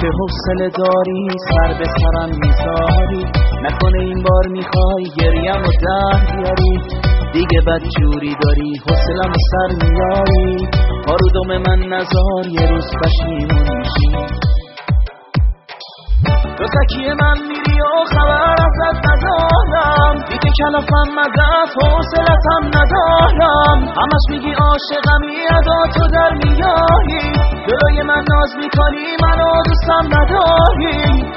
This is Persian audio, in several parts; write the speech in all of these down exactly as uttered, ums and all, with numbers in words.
چه حوصله داری سر به سرم میذاری، نکنه این بار میخوای گریم و در بیاری. دیگه بد جوری داری حوصلم و سر میاری، پارو دم من نزار یه روز پشیمون میشی. دوزکی من میری و خبر ازت ندارم، دیگه کلافم ازت حوصلتم ندارم. همش میگی عاشقمی ادا تو در میاری، جلوی من ناز میکنی منو دوستم نداری.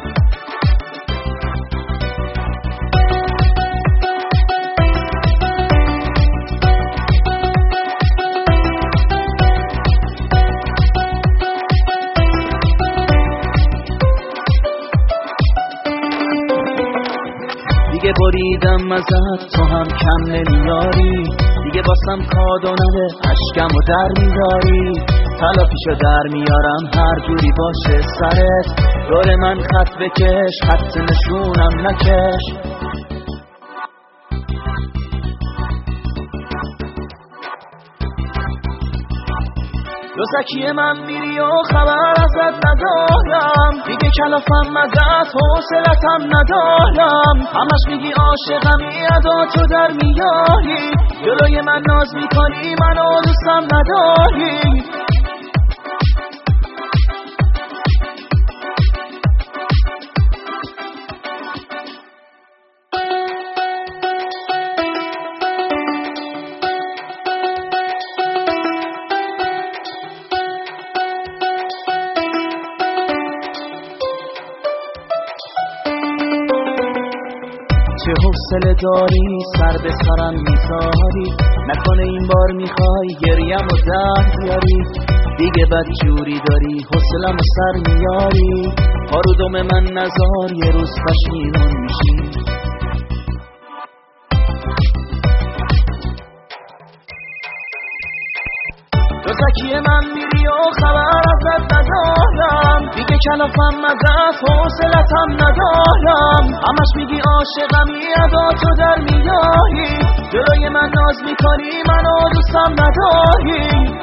دیگه بریدم ازت تو هم کم نمیاری، دیگه باسم کادو نده عشقم و در میداری. تلافیشو در میارم هر جوری باشه سرت، دور من خط بکش خط نشونم نکش. دوزکی من میری و خبر ازت ندارم، دیگه کلافم ازت حوصلتم ندارم. همش میگی عاشقمی ادا تو در میاری، جلوی من ناز میکنی منو دوستم نداری. چه حوصله داری سر به سرم میذاری، نکنه این بار میخوای گریم و در بیاری. دیگه بد جوری داری حوصلم و سر میاری، پارو دم من نزار یه روز پشیمون میشی. دوزکی من میری و خبر ازت ندارم، دیگه کلافم ازت حوصلتم ندارم. همش میگی عاشقمی ادا تو در میاری، جلوی من ناز میکنی منو دوستم نداری.